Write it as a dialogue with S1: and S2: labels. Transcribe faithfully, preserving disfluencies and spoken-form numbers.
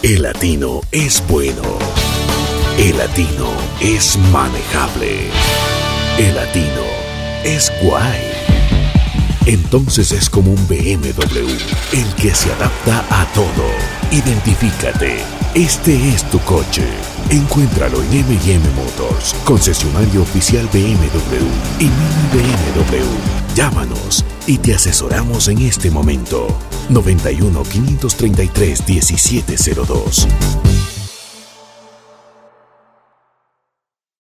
S1: El Latino es bueno. El Latino es manejable. El Latino es guay. Entonces es como un B M W, el que se adapta a todo. Identifícate. Este es tu coche. Encuéntralo en M y M Motors, concesionario oficial B M W y Mini B M W. Llámanos y te asesoramos en este momento. noventa y uno, quinientos treinta y tres, diecisiete cero dos.